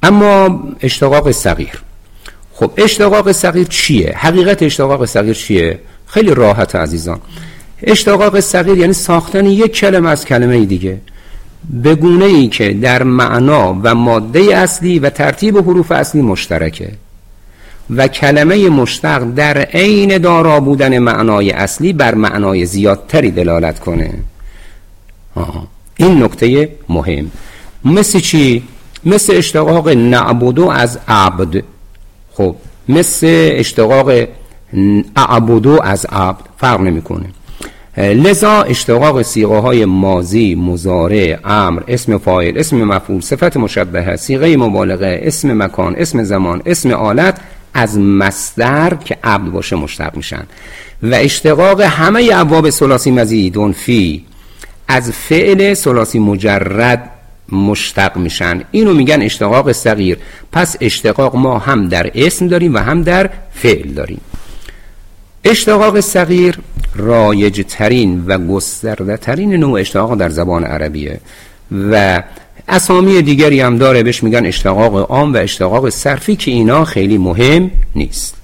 اما اشتقاق صغیر، خب اشتقاق صغیر چیه؟ حقیقت اشتقاق صغیر چیه؟ خیلی راحت عزیزان. اشتقاق صغیر یعنی ساختن یک کلمه از کلمه دیگه به گونه ای که در معنا و ماده اصلی و ترتیب حروف اصلی مشترکه و کلمه مشتق در عین دارا بودن معنای اصلی بر معنای زیادتری دلالت کنه. این نکته مهم. مثل چی؟ مثل اشتقاق نعبدو از عبد. خب مثل اشتقاق اعبدو از عبد فرق نمیکنه. لذا اشتقاق صیغه های ماضی، مضارع، امر، اسم فاعل، اسم مفعول، صفت مشبهه، صیغه مبالغه، اسم مکان، اسم زمان، اسم آلت از مصدر که عبد باشه مشتق میشن و اشتقاق همه ابواب ثلاثی مزیدون فی از فعل ثلاثی مجرد مشتق میشن. اینو میگن اشتقاق صغیر. پس اشتقاق ما هم در اسم داریم و هم در فعل داریم. اشتقاق صغیر رایج ترین و گسترده ترین نوع اشتقاق در زبان عربیه و اسامی دیگری هم داره، بهش میگن اشتقاق عام و اشتقاق صرفی که اینا خیلی مهم نیست.